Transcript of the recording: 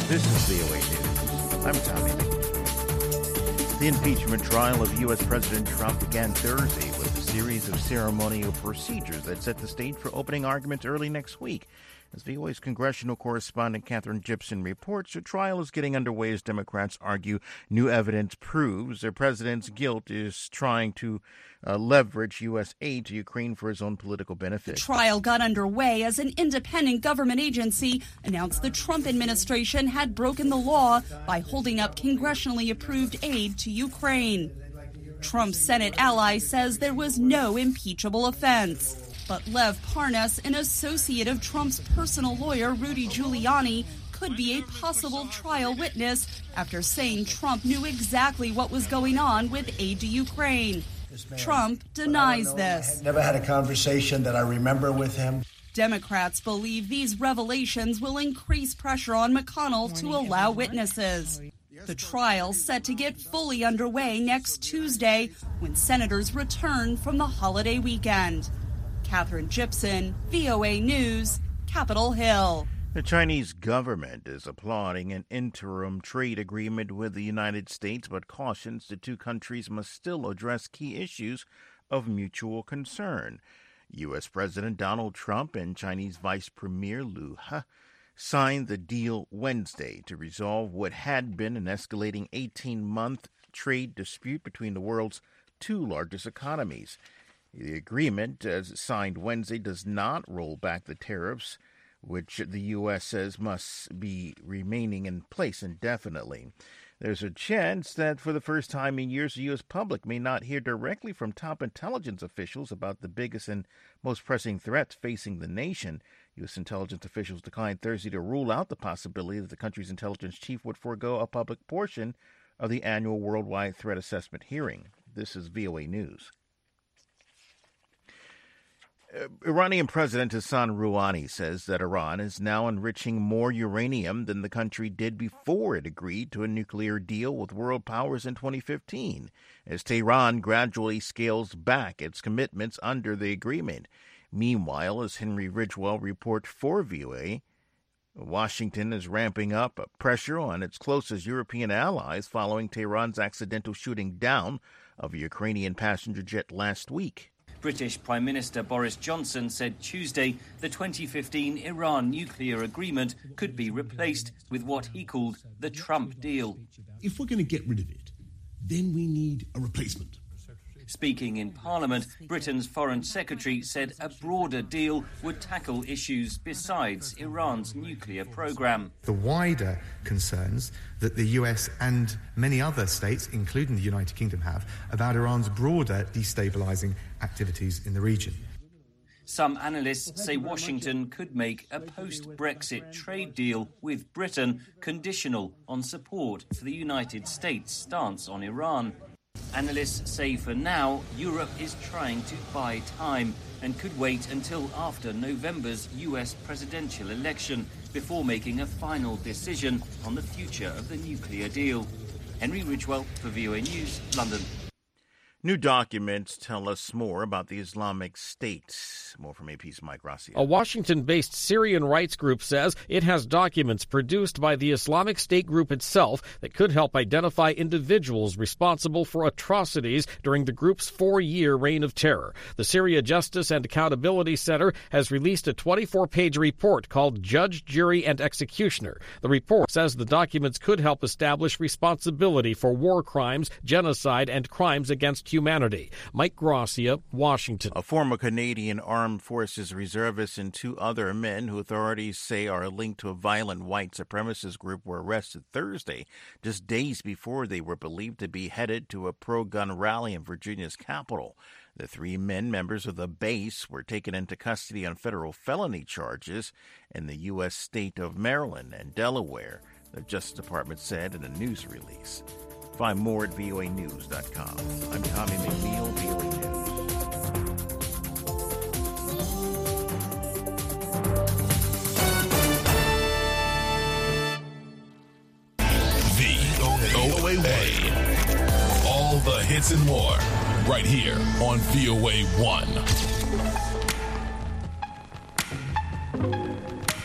This is VOA News. I'm Tommy McNeil. The impeachment trial of U.S. President Trump began Thursday with a series of ceremonial procedures that set the stage for opening arguments early next week. As VOA's congressional correspondent Katherine Gibson reports, the trial is getting underway as Democrats argue new evidence proves the president's guilt is trying to leverage U.S. aid to Ukraine for his own political benefit. The trial got underway as an independent government agency announced the Trump administration had broken the law by holding up congressionally approved aid to Ukraine. Trump's Senate ally says there was no impeachable offense. But Lev Parnas, an associate of Trump's personal lawyer, Rudy Giuliani, could be a possible trial witness after saying Trump knew exactly what was going on with aid to Ukraine. Trump denies this. I never had a conversation that I remember with him. Democrats believe these revelations will increase pressure on McConnell to allow witnesses. The trial's set to get fully underway next Tuesday when senators return from the holiday weekend. Katherine Gibson, VOA News, Capitol Hill. The Chinese government is applauding an interim trade agreement with the United States, but cautions the two countries must still address key issues of mutual concern. U.S. President Donald Trump and Chinese Vice Premier Liu He signed the deal Wednesday to resolve what had been an escalating 18-month trade dispute between the world's two largest economies. The agreement, as signed Wednesday, does not roll back the tariffs, which the U.S. says must be remaining in place indefinitely. There's a chance that for the first time in years, the U.S. public may not hear directly from top intelligence officials about the biggest and most pressing threats facing the nation. U.S. intelligence officials declined Thursday to rule out the possibility that the country's intelligence chief would forego a public portion of the annual worldwide threat assessment hearing. This is VOA News. Iranian President Hassan Rouhani says that Iran is now enriching more uranium than the country did before it agreed to a nuclear deal with world powers in 2015, as Tehran gradually scales back its commitments under the agreement. Meanwhile, as Henry Ridgewell reports for VOA, Washington is ramping up pressure on its closest European allies following Tehran's accidental shooting down of a Ukrainian passenger jet last week. British Prime Minister Boris Johnson said Tuesday the 2015 Iran nuclear agreement could be replaced with what he called the Trump deal. If we're going to get rid of it, then we need a replacement. Speaking in Parliament, Britain's Foreign Secretary said a broader deal would tackle issues besides Iran's nuclear program. The wider concerns that the US and many other states, including the United Kingdom, have about Iran's broader destabilizing activities in the region. Some analysts say Washington could make a post-Brexit trade deal with Britain conditional on support for the United States' stance on Iran. Analysts say for now, Europe is trying to buy time and could wait until after November's US presidential election before making a final decision on the future of the nuclear deal. Henry Ridgewell for VOA News, London. New documents tell us more about the Islamic State. More from AP's Mike Rossi. A Washington-based Syrian rights group says it has documents produced by the Islamic State group itself that could help identify individuals responsible for atrocities during the group's 4-year reign of terror. The Syria Justice and Accountability Center has released a 24-page report called Judge, Jury, and Executioner. The report says the documents could help establish responsibility for war crimes, genocide, and crimes against humanity. Mike Gracia, Washington. A former Canadian Armed Forces reservist and 2 other men who authorities say are linked to a violent white supremacist group were arrested Thursday, just days before they were believed to be headed to a pro-gun rally in Virginia's capital. The 3 men, members of the base, were taken into custody on federal felony charges in the U.S. state of Maryland and Delaware, the Justice Department said in a news release. Find more at voanews.com. I'm Tommy McNeil, VOA News. VOA. All the hits and more right here on VOA 1.